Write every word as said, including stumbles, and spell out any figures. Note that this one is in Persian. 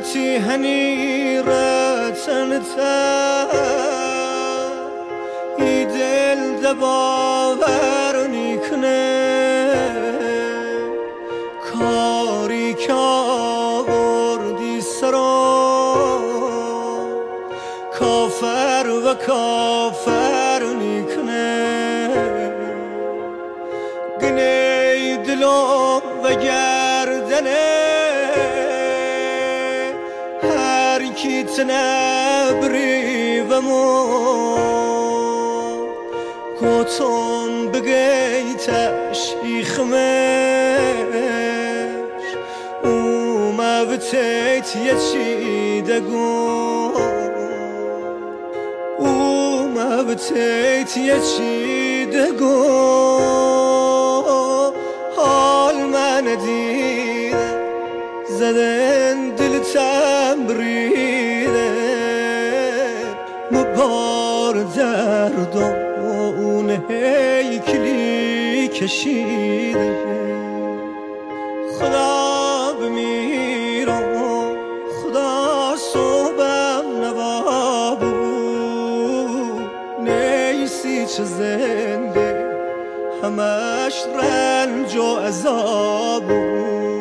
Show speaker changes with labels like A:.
A: تی هنی رتن تا ای دل دباور نیکنه کاری که آوردی سرا کافر و کافر نیکنه گنی دلو و گردنه هر کی تنبری و مو کتون بگیتش ایخمش اوما بتیت یچی دگو اوما بتیت یچی دگو حال من دیده زدن دل تمبریده مبار دردون هیکلی کشیده خدا بمیرم خدا صبحم نوابو نیسی چه زنده همش رنج و عذابو